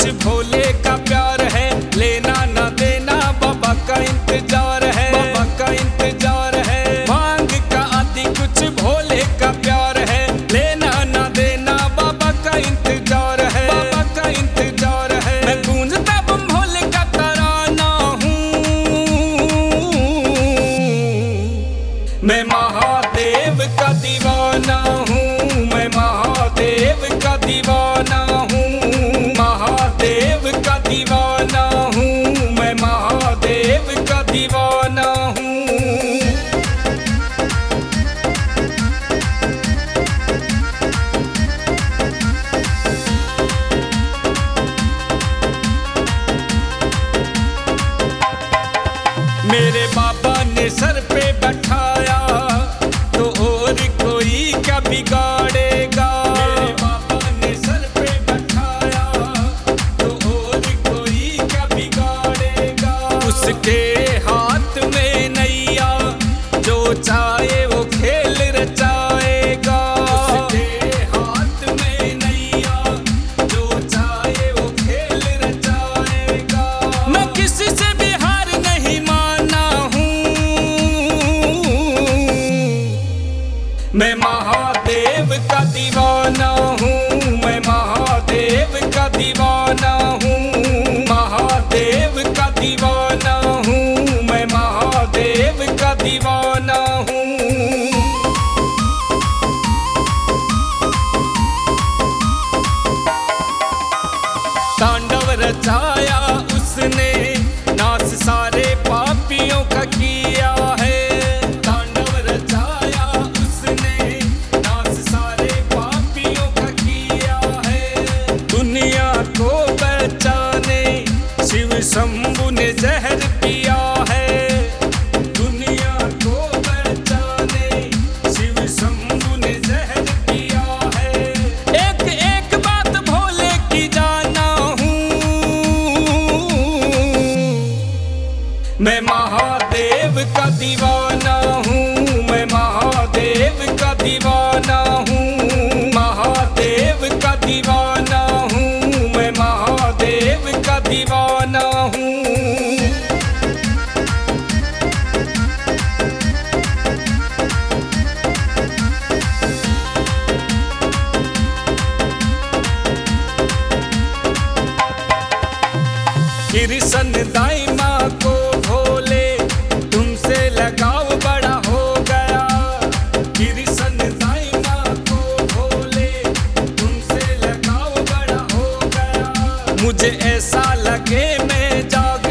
कुछ भोले का प्यार है, लेना ना देना बाबा का इंतजार है, बाबा का इंतजार है। मांग का आदि कुछ भोले का प्यार है, लेना ना देना बाबा का इंतजार है, बाबा का इंतजार है। मैं गूंजता बम भोले का तराना हूँ, मैं महादेव का दीवाना हूँ, मैं महादेव का दीवाना हूँ, महादेव का दीवाना हूँ, मैं महादेव का दीवाना हूँ। मेरे बाबा ने सर पे बैठाया तो और कोई क्या बिगाड़ेगा। मेरे बाबा ने सर पे बैठाया तो और कोई क्या बिगाड़ेगा। उसके हाथ में नैया, जो चाहे वो खेल रचाएगा। उसके हाथ में नैया, जो चाहे वो खेल रचाएगा। मैं किसी से भी हार नहीं माना हूँ, मैं महादेव का दीवाना हूँ, मैं महादेव का दीवाना हूँ, महादेव का दीवाना हूँ, मैं महादेव का दीवाना हूँ। तांडव रचाया उसने, नाश सारे पापियों का किया है। तांडव रचाया उसने, नाश सारे पापियों का किया है। दुनिया को बचाने शिव शंभु ने जहर पिया है। दुनिया को बचाने शिव शंभु ने जहर पिया है। एक एक बात भोले की जाना हूँ, मैं महादेव का दीवाना हूँ, मैं महादेव का दीवाना हूँ, महादेव का दीवाना हूँ, मैं महादेव का दीवाना हूँ। कृष्ण दाई माँ को भोले तुमसे लगाव बड़ा हो गया। कृष्ण दाई माँ को भोले तुमसे लगाव बड़ा हो गया। मुझे ऐसा लगे मैं जाग